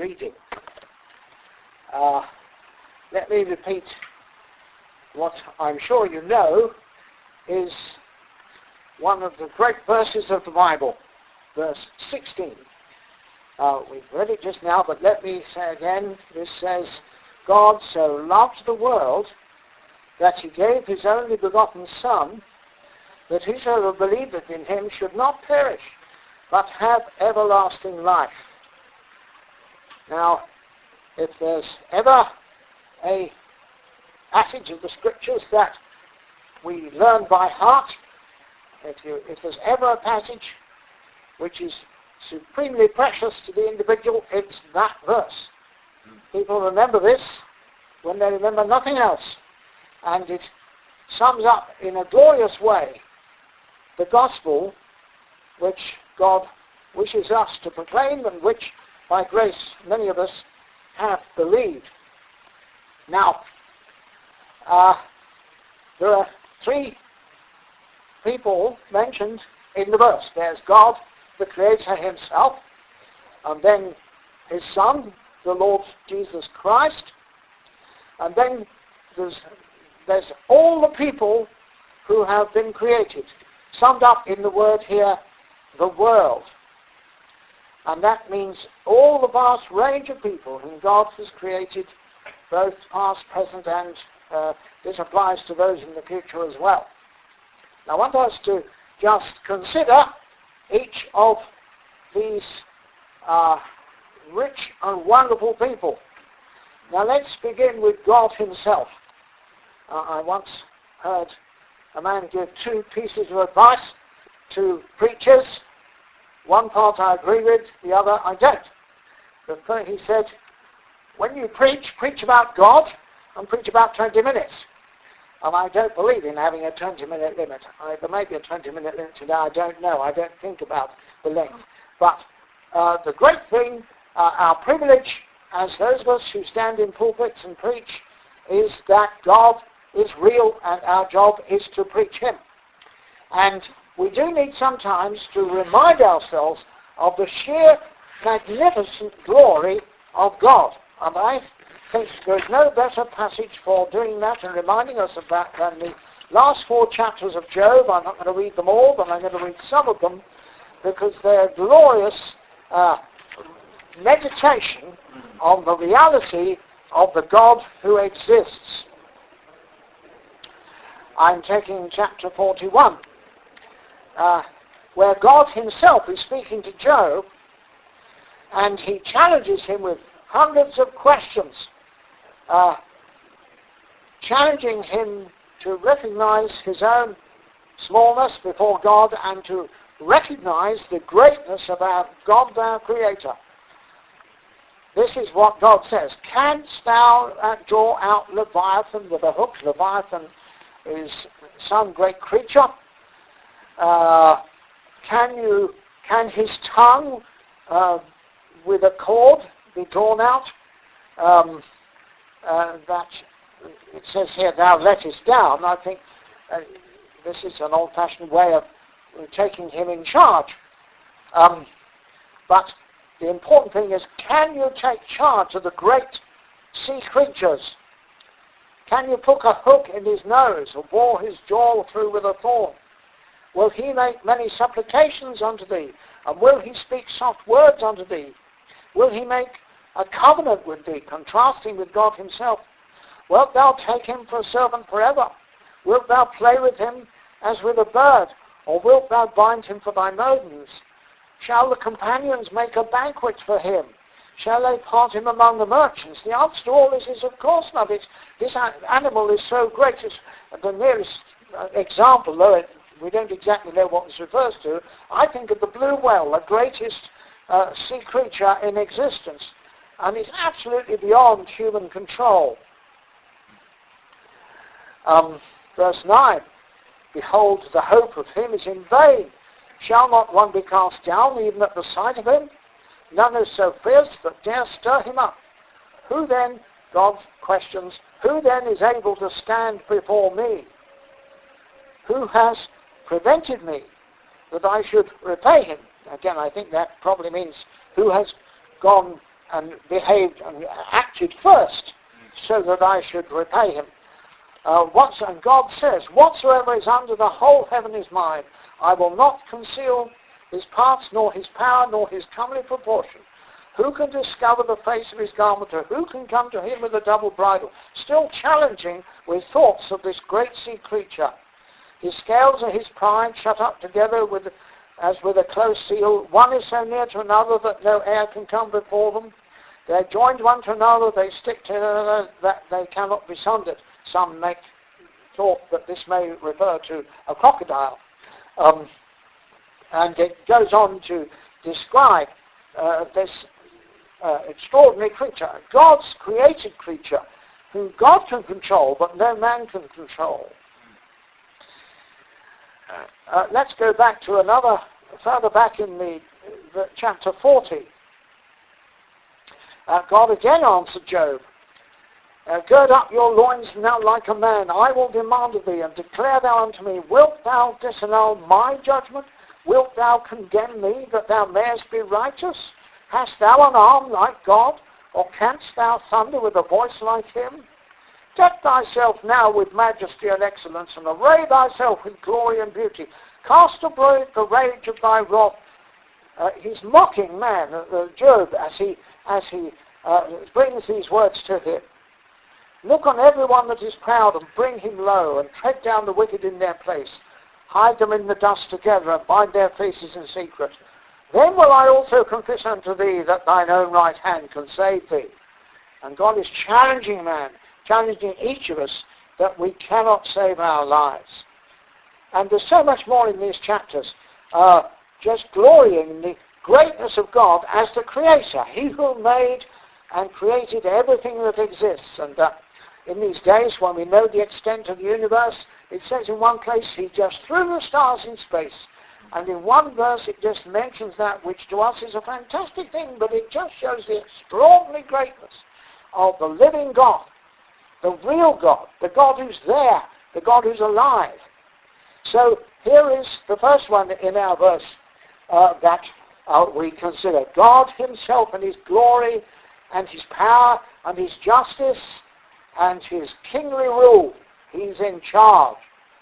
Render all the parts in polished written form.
reading. Let me repeat what I'm sure you know is one of the great verses of the Bible, verse 16. We've read it just now, but let me say again, this says, God so loved the world that he gave his only begotten Son, that whosoever believeth in him should not perish, but have everlasting life. Now, if there's ever a passage of the Scriptures that we learn by heart, if there's ever a passage which is supremely precious to the individual, it's that verse. People remember this when they remember nothing else. And it sums up in a glorious way the gospel which God wishes us to proclaim and which, by grace, many of us have believed. Now, there are three people mentioned in the verse. There's God, the Creator himself, and then his Son, the Lord Jesus Christ, and then there's all the people who have been created, summed up in the word here, the world. And that means all the vast range of people whom God has created, both past, present, and this applies to those in the future as well. Now I want us to just consider each of these rich and wonderful people. Now let's begin with God himself. I once heard a man give two pieces of advice to preachers. One part I agree with, the other I don't. But he said, when you preach about God and preach about 20 minutes. And I don't believe in having a 20-minute limit. There may be a 20-minute limit today, I don't know. I don't think about the length. But the great thing, our privilege as those of us who stand in pulpits and preach, is that God is real and our job is to preach him. And we do need sometimes to remind ourselves of the sheer magnificent glory of God. And I think there's no better passage for doing that and reminding us of that than the last 4 chapters of Job. I'm not going to read them all, but I'm going to read some of them because they're glorious meditation on the reality of the God who exists. I'm taking chapter 41, where God himself is speaking to Job, and he challenges him with hundreds of questions, challenging him to recognize his own smallness before God and to recognize the greatness of our God, our Creator. This is what God says. Canst thou draw out Leviathan with a hook? Leviathan is some great creature. Can his tongue with a cord be drawn out? That it says here, thou lettest down. I think this is an old-fashioned way of taking him in charge. But the important thing is, can you take charge of the great sea creatures? Can you put a hook in his nose or bore his jaw through with a thorn? Will he make many supplications unto thee? And will he speak soft words unto thee? Will he make a covenant with thee, contrasting with God himself? Wilt thou take him for a servant forever? Wilt thou play with him as with a bird? Or wilt thou bind him for thy maidens? Shall the companions make a banquet for him? Shall they part him among the merchants? The answer to all this is, of course not. This animal is so great. It's the nearest example, though we don't exactly know what this refers to. I think of the blue whale, the greatest sea creature in existence. And it's absolutely beyond human control. Verse 9, behold, the hope of him is in vain. Shall not one be cast down even at the sight of him? None is so fierce that dare stir him up. Who then, God questions, who then is able to stand before me? Who has prevented me that I should repay him? Again, I think that probably means who has gone and behaved and acted first so that I should repay him. And God says, whatsoever is under the whole heaven is mine. I will not conceal his parts, nor his power, nor his comely proportion. Who can discover the face of his garment, or who can come to him with a double bridle? Still challenging with thoughts of this great sea creature. His scales are his pride, shut up together as with a close seal. One is so near to another that no air can come before them. They are joined one to another, they stick together that they cannot be sundered. Some make thought that this may refer to a crocodile. And it goes on to describe this extraordinary creature, God's created creature, whom God can control, but no man can control. Let's go back to further back in the chapter 40. God again answered Job, gird up your loins now like a man. I will demand of thee, and declare thou unto me, wilt thou disannul my judgment? Wilt thou condemn me, that thou mayest be righteous? Hast thou an arm like God, or canst thou thunder with a voice like him? Deck thyself now with majesty and excellence, and array thyself with glory and beauty. Cast abroad the rage of thy wrath. He's mocking man, Job, as he brings these words to him. Look on everyone that is proud, and bring him low, and tread down the wicked in their place. Hide them in the dust together, and bind their faces in secret. Then will I also confess unto thee that thine own right hand can save thee. And God is challenging man, challenging each of us, that we cannot save our lives. And there's so much more in these chapters, just glorying in the greatness of God as the Creator, He who made and created everything that exists. And in these days, when we know the extent of the universe, it says in one place, He just threw the stars in space. And in one verse it just mentions that, which to us is a fantastic thing, but it just shows the extraordinary greatness of the living God, the real God, the God who's there, the God who's alive. So here is the first one in our verse that we consider. God himself and his glory and his power and his justice and his kingly rule. He's in charge.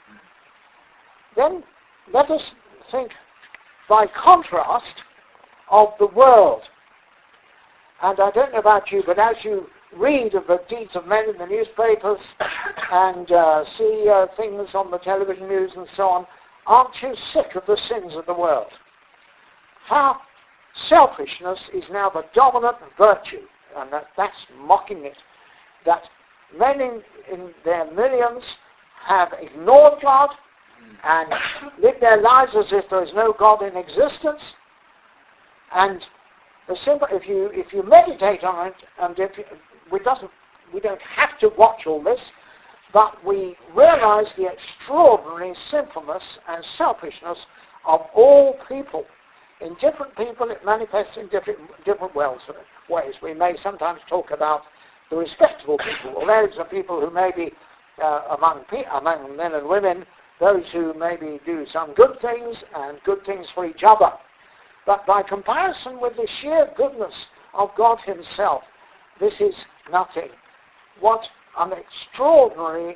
Then let us think by contrast of the world. And I don't know about you, but as you read of the deeds of men in the newspapers and see things on the television news and so on, aren't you sick of the sins of the world? How selfishness is now the dominant virtue, and that's mocking it. That men in their millions have ignored God and live their lives as if there is no God in existence. And the simple, if you meditate on it, and we don't have to watch all this, but we realize the extraordinary sinfulness and selfishness of all people. In different people, it manifests in different ways. We may sometimes talk about the respectable people. Well, those are people who may be among men and women, those who maybe do some good things and good things for each other. But by comparison with the sheer goodness of God himself, this is nothing. What an extraordinary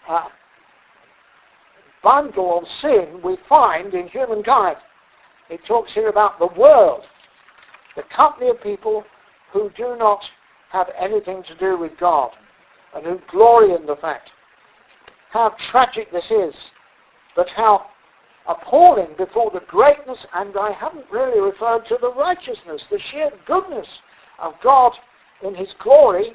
bundle of sin we find in humankind. It talks here about the world, the company of people who do not have anything to do with God and who glory in the fact. How tragic this is, but how appalling before the greatness, and I haven't really referred to the righteousness, the sheer goodness of God in his glory,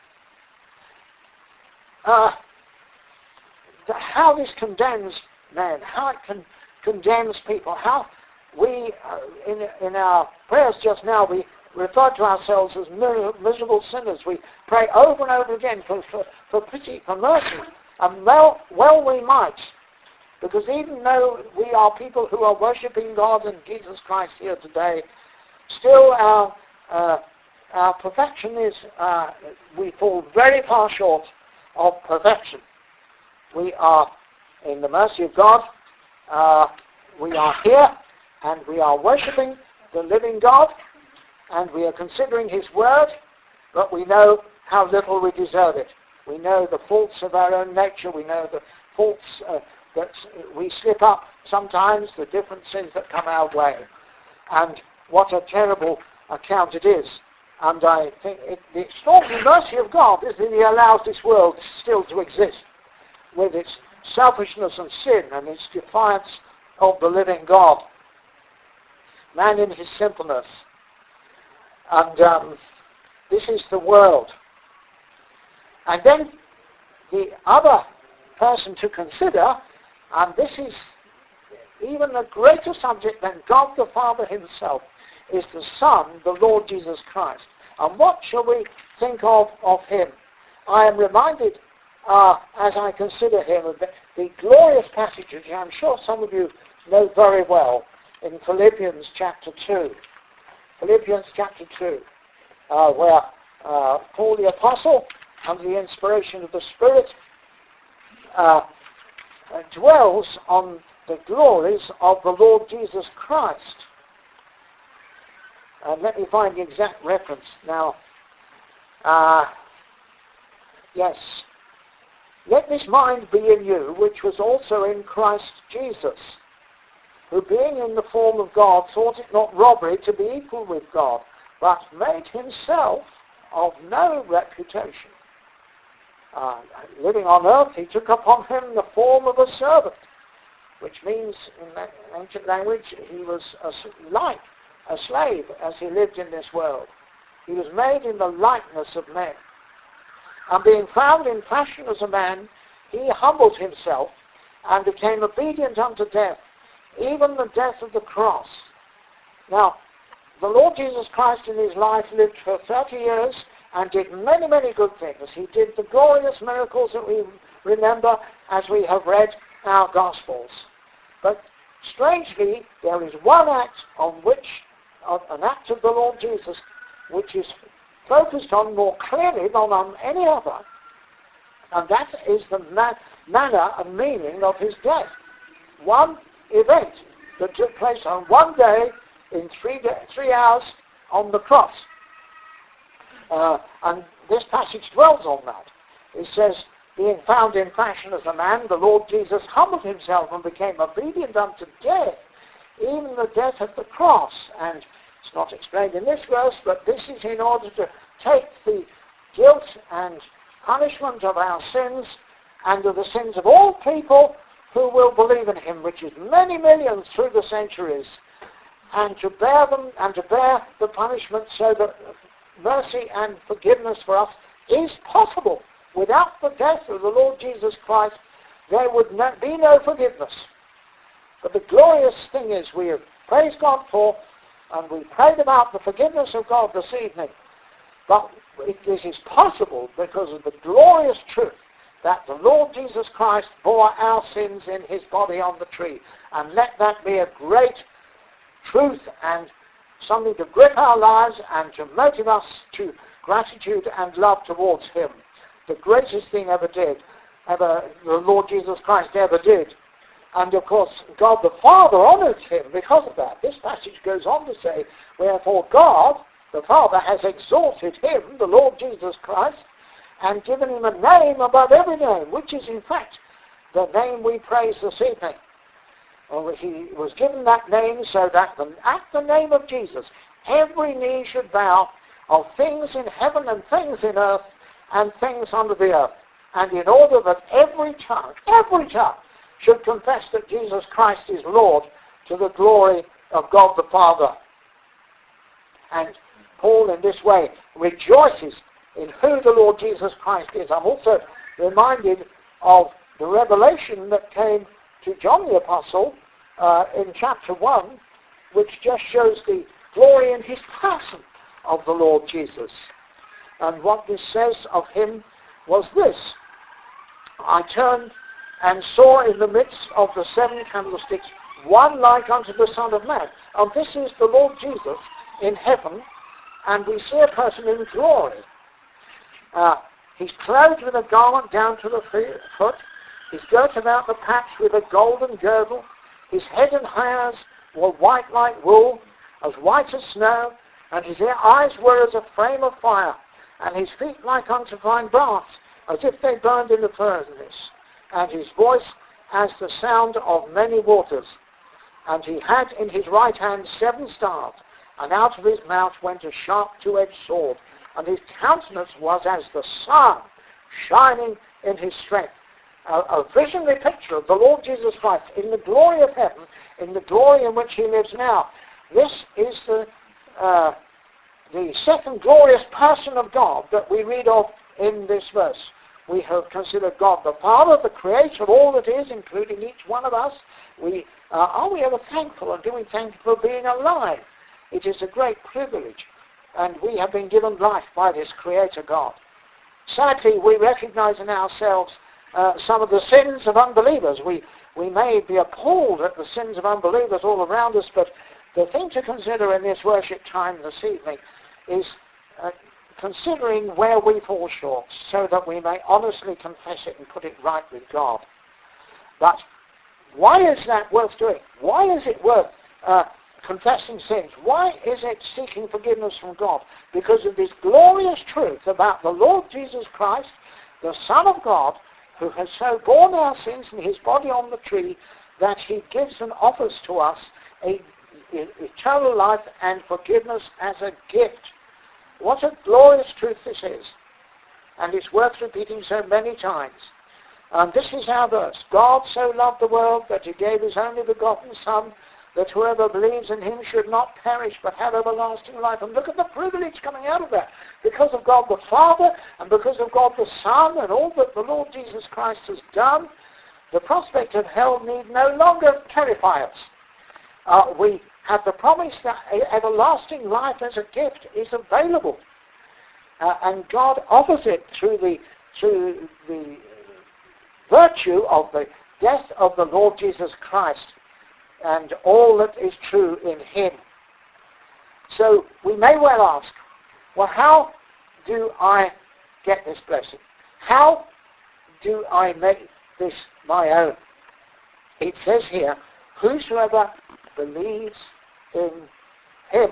how this condemns man, how it condemns people, how we, in our prayers just now, we refer to ourselves as miserable sinners. We pray over and over again for pity, for mercy, and well we might, because even though we are people who are worshipping God and Jesus Christ here today, still our perfection is, we fall very far short of perfection. We are, in the mercy of God, we are here and we are worshipping the living God, and we are considering his word, but we know how little we deserve it. We know the faults of our own nature. We know the faults that we slip up sometimes, the different sins that come our way. And what a terrible account it is. And I think the extraordinary mercy of God is that he allows this world still to exist with its selfishness and sin and its defiance of the living God. Man in his sinfulness. And this is the world. And then the other person to consider, and this is even a greater subject than God the Father himself, is the Son, the Lord Jesus Christ. And what shall we think of him? I am reminded, as I consider him, of the glorious passage, which I'm sure some of you know very well, in Philippians chapter 2. Philippians chapter 2, where Paul the Apostle, under the inspiration of the Spirit, dwells on the glories of the Lord Jesus Christ. And let me find the exact reference now. Yes. Let this mind be in you, which was also in Christ Jesus, who being in the form of God, thought it not robbery to be equal with God, but made himself of no reputation. Living on earth, he took upon him the form of a servant, which means in that ancient language he was like a slave as he lived in this world. He was made in the likeness of men. And being found in fashion as a man, he humbled himself and became obedient unto death, even the death of the cross. Now, the Lord Jesus Christ in his life lived for 30 years and did many, many good things. He did the glorious miracles that we remember as we have read our Gospels. But strangely, there is one act an act of the Lord Jesus, which is focused on more clearly than on any other, and that is the manner and meaning of his death. One event that took place on one day in 3 hours on the cross. And this passage dwells on that. It says, being found in fashion as a man, the Lord Jesus humbled himself and became obedient unto death, even the death of the cross. And it's not explained in this verse, but this is in order to take the guilt and punishment of our sins and of the sins of all people who will believe in him, which is many millions through the centuries, and to bear them and to bear the punishment so that mercy and forgiveness for us is possible. Without the death of the Lord Jesus Christ, there would be no forgiveness. But the glorious thing is we have praised God for, and we prayed about the forgiveness of God this evening. But this is possible because of the glorious truth that the Lord Jesus Christ bore our sins in his body on the tree. And let that be a great truth and something to grip our lives and to motivate us to gratitude and love towards him. The greatest thing the Lord Jesus Christ ever did. And of course, God the Father honors him because of that. This passage goes on to say, wherefore God, the Father, has exalted him, the Lord Jesus Christ, and given him a name above every name, which is in fact the name we praise this evening. He was given that name so that at the name of Jesus, every knee should bow of things in heaven and things in earth and things under the earth. And in order that every tongue should confess that Jesus Christ is Lord to the glory of God the Father. And Paul in this way rejoices in who the Lord Jesus Christ is. I'm also reminded of the revelation that came to John the Apostle in chapter 1, which just shows the glory in his person of the Lord Jesus. And what this says of him was this: I turned and saw in the midst of the 7 candlesticks one like unto the Son of Man. And this is the Lord Jesus in heaven, and we see a person in glory. He's clothed with a garment down to the foot. He's girt about the paps with a golden girdle. His head and hairs were white like wool, as white as snow, And his eyes were as a flame of fire, and his feet like unto fine brass, as if they burned in the furnace, and his voice as the sound of many waters. And he had in his right hand 7 stars, and out of his mouth went a sharp two-edged sword, and his countenance was as the sun shining in his strength. A visionary picture of the Lord Jesus Christ in the glory of heaven, in the glory in which he lives now. This is the second glorious person of God that we read of in this verse. We have considered God the Father, the creator of all that is, including each one of us. Are we ever thankful, and do we thank for being alive? It is a great privilege, and we have been given life by this creator God. Sadly, we recognize in ourselves some of the sins of unbelievers. We may be appalled at the sins of unbelievers all around us, but the thing to consider in this worship time this evening is considering where we fall short, so that we may honestly confess it and put it right with God. But why is that worth doing? Why is it worth confessing sins? Why is it seeking forgiveness from God? Because of this glorious truth about the Lord Jesus Christ, the Son of God, who has so borne our sins in his body on the tree, that he gives and offers to us eternal life and forgiveness as a gift. What a glorious truth this is. And it's worth repeating so many times. And this is our verse. God so loved the world that he gave his only begotten Son, that whoever believes in him should not perish but have everlasting life. And look at the privilege coming out of that. Because of God the Father and because of God the Son and all that the Lord Jesus Christ has done, the prospect of hell need no longer terrify us. We have the promise that everlasting life as a gift is available. And God offers it through the virtue of the death of the Lord Jesus Christ and all that is true in him. So we may well ask, well, how do I get this blessing? How do I make this my own? It says here, whosoever believes in him.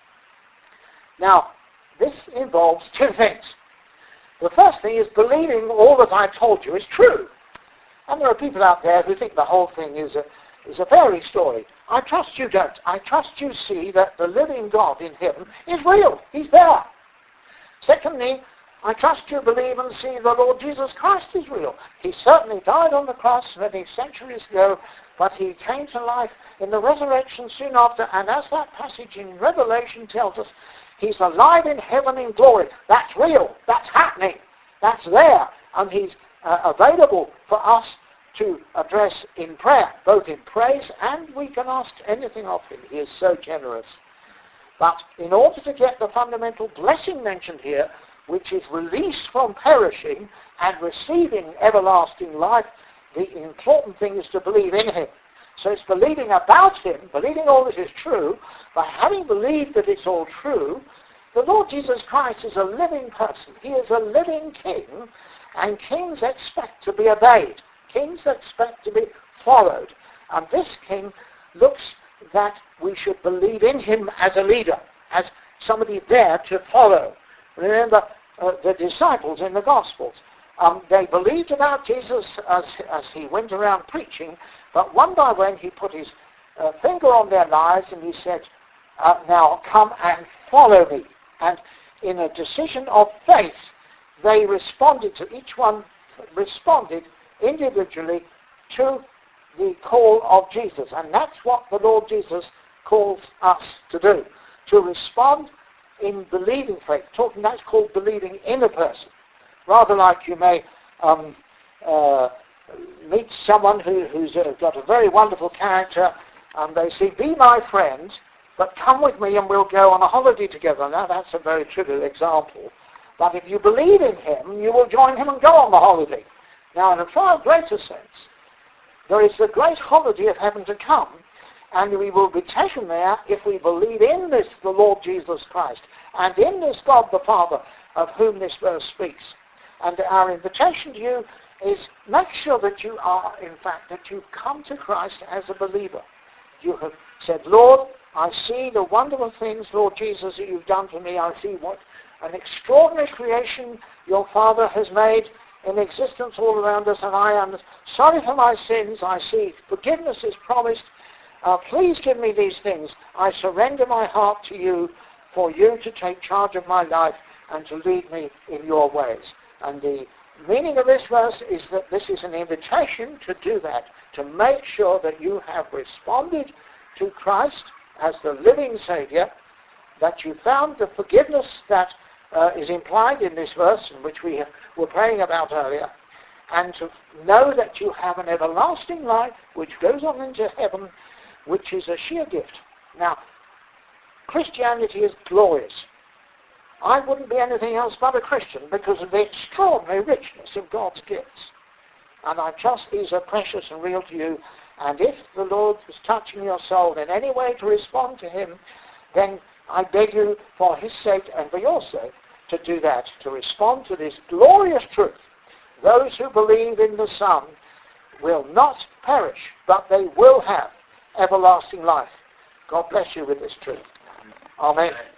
Now, this involves 2 things. The first thing is believing all that I've told you is true. And there are people out there who think the whole thing is a fairy story. I trust you don't. I trust you see that the living God in heaven is real. He's there. Secondly, I trust you believe and see the Lord Jesus Christ is real. He certainly died on the cross many centuries ago, but he came to life in the resurrection soon after, and as that passage in Revelation tells us, he's alive in heaven in glory. That's real. That's happening. That's there. And he's available for us to address in prayer, both in praise, and we can ask anything of him. He is so generous. But in order to get the fundamental blessing mentioned here, which is release from perishing and receiving everlasting life, the important thing is to believe in him. So it's believing about him, believing all that is true, but having believed that it's all true, the Lord Jesus Christ is a living person. He is a living king, and kings expect to be obeyed. Kings expect to be followed. And this king looks that we should believe in him as a leader, as somebody there to follow. Remember the disciples in the Gospels. They believed about Jesus as he went around preaching, but one by one he put his finger on their lives and he said, now come and follow me. And in a decision of faith, they responded to, each one responded individually to the call of Jesus. And that's what the Lord Jesus calls us to do, to respond in believing faith. That's called believing in a person. Rather like you may meet someone who's got a very wonderful character, and they say, be my friend, but come with me and we'll go on a holiday together. Now that's a very trivial example. But if you believe in him, you will join him and go on the holiday. Now in a far greater sense, there is the great holiday of heaven to come, and we will be taken there if we believe in this, the Lord Jesus Christ, and in this God the Father of whom this verse speaks. And our invitation to you is make sure that you are, in fact, that you come to Christ as a believer. You have said, Lord, I see the wonderful things, Lord Jesus, that you've done for me. I see what an extraordinary creation your Father has made in existence all around us, and I am sorry for my sins. I see forgiveness is promised. Please give me these things. I surrender my heart to you for you to take charge of my life and to lead me in your ways. And the meaning of this verse is that this is an invitation to do that, to make sure that you have responded to Christ as the living Saviour, that you found the forgiveness that is implied in this verse, in which we were praying about earlier, and to know that you have an everlasting life which goes on into heaven, which is a sheer gift. Now, Christianity is glorious. I wouldn't be anything else but a Christian because of the extraordinary richness of God's gifts. And I trust these are precious and real to you. And if the Lord is touching your soul in any way to respond to him, then I beg you, for his sake and for your sake, to do that, to respond to this glorious truth. Those who believe in the Son will not perish, but they will have everlasting life. God bless you with this truth. Amen.